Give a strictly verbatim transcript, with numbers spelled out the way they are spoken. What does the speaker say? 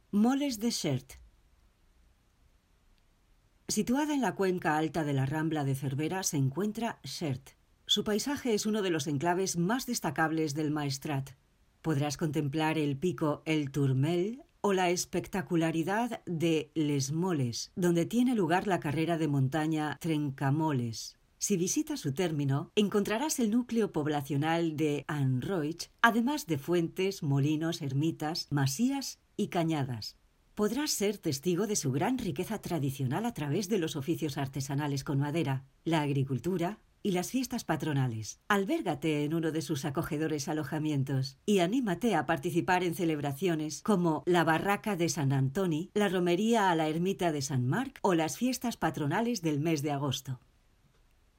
Moles de Xert. Situada en la cuenca alta de la Rambla de Cervera se encuentra Xert. Su paisaje es uno de los enclaves más destacables del Maestrat. Podrás contemplar el pico El Turmell o la espectacularidad de Les Moles, donde tiene lugar la carrera de montaña Trencamoles. Si visitas su término, encontrarás el núcleo poblacional de Anroig, además de fuentes, molinos, ermitas, masías y cañadas. Podrás ser testigo de su gran riqueza tradicional a través de los oficios artesanales con madera, la agricultura y las fiestas patronales. Albérgate en uno de sus acogedores alojamientos y anímate a participar en celebraciones como la Barraca de Sant Antoni, la romería a la Ermita de Sant Marc o las fiestas patronales del mes de agosto.